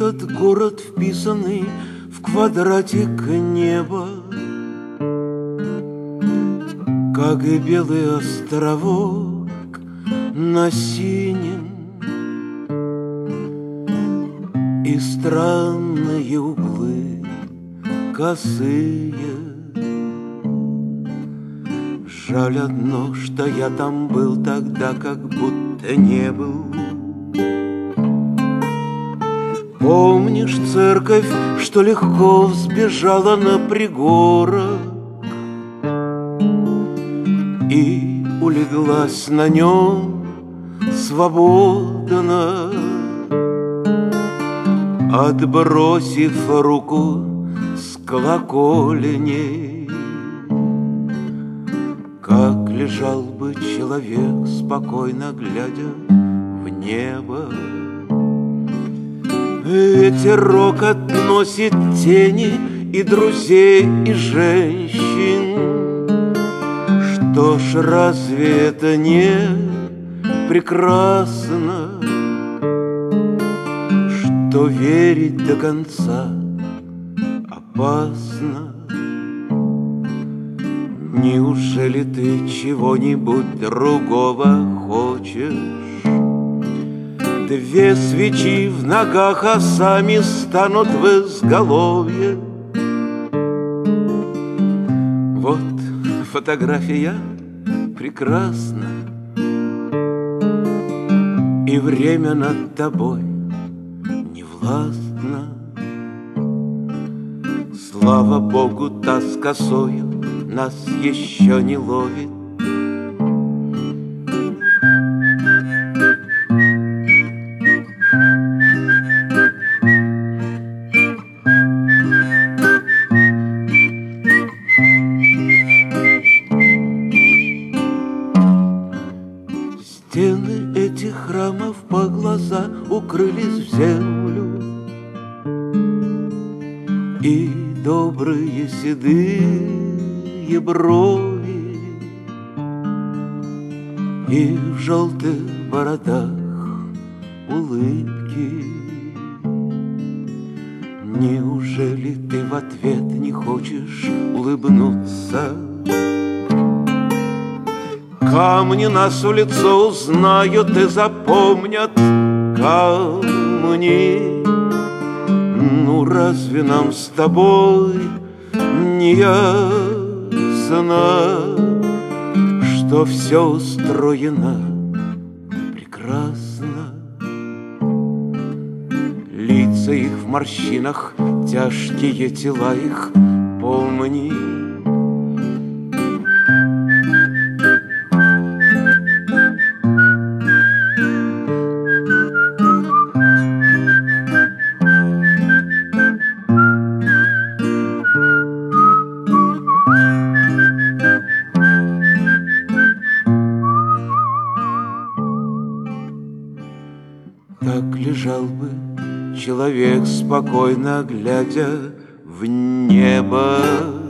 этот город, вписанный в квадратик неба, как и белый островок на синем, и странные углы косые. Жаль одно, что я там был тогда, как будто не был. Помнишь церковь, что легко взбежала на пригорок и улеглась на нем свободно, отбросив руку с колоколеней? Как лежал бы человек, спокойно глядя в небо. Ветерок относит тени и друзей, и женщин. Что ж, разве это не прекрасно, что верить до конца опасно? Неужели ты чего-нибудь другого хочешь? Две свечи в ногах, а сами станут в изголовье. Вот фотография прекрасна, и время над тобой не властно. Слава Богу, та с косою нас еще не ловит. Стены этих храмов по глаза укрылись в землю, и добрые седые брови, и в желтых бородах улыбки. Неужели ты в ответ не хочешь улыбнуться? Камни нас в лицо узнают и запомнят камни. Ну разве нам с тобой не ясно, что все устроено прекрасно? Лица их в морщинах, тяжкие тела их, помни. Так лежал бы человек, спокойно глядя в небо.